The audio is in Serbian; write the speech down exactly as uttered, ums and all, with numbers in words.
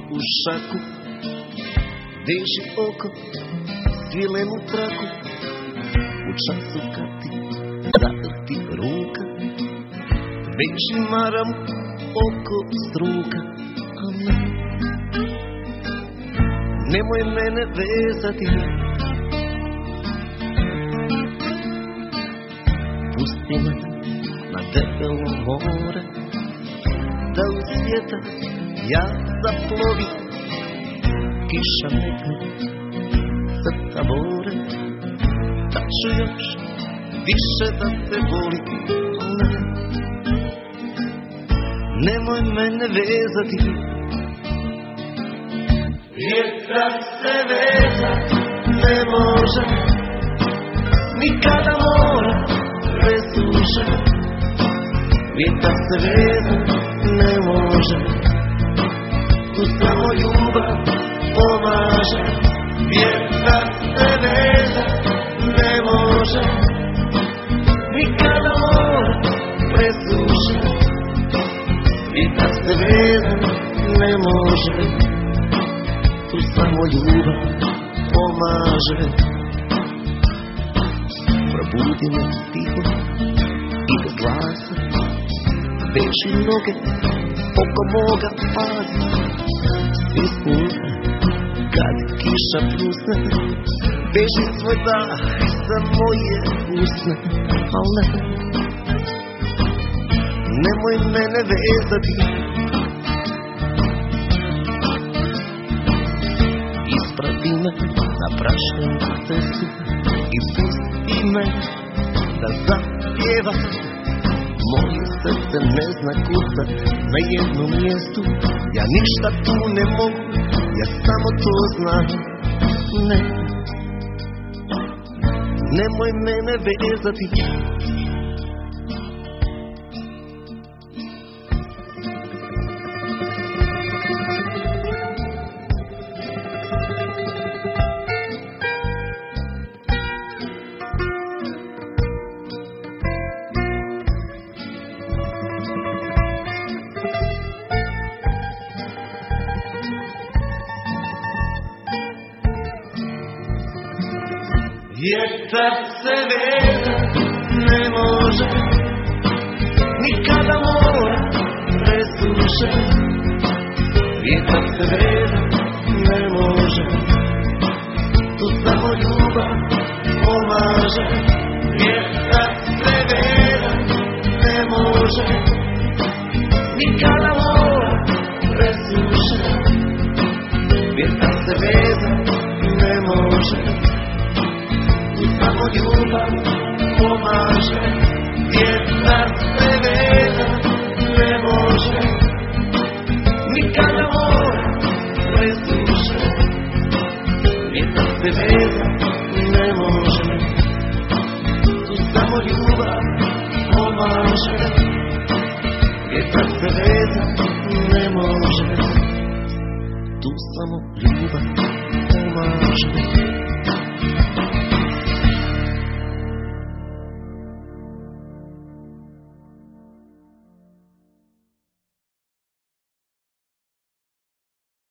u šaku, veži oko svilenu traku, u času kad ti zavrti ruka, veži maram oko struka. A ne, nemoj mene vezati, pusti me na debelo more, da u svijeta ja zaplovim, kiša nekne srca bore, da ću još više da te volim. Ne, nemoj mene vezati, vjetar se vezat ne može, nikada mora presuše. Vjetar se vezat ne može, tu samo ljubav pomaže. Vjetar se vezat ne može, nikada mora presuše. Vjetar se vezat ne može, tu samo ljubav pomaže. Probudi me tiho i bez glasa, veži noge oko moga paza. Ispune kad kiša pljusne, veži svoj dah za moje usne. Al ne, nemoj mene vezati, isprati me na prašnjenu cestu i pusti me da zapjevam. Moje srce ne zna kuda na jednom mjestu, ja ništa tu ne mogu, ja samo to znam. Ne, nemoj mene vezati, vjetar se vezat ne može, nikada mora presuše. Vjetar se vezat ne može, tu samo ljubav pomaže. Vjetar se vezat ne može, nikada mora presuše. Vjetar se vezat ne može, samo ljubav pomaže. Vjetar se vezat ne može, nikada mora presuše. Vjetar se vezat ne može, tu samo ljubav pomaže. Vjetar se vezat ne može, tu samo ljubav pomaže.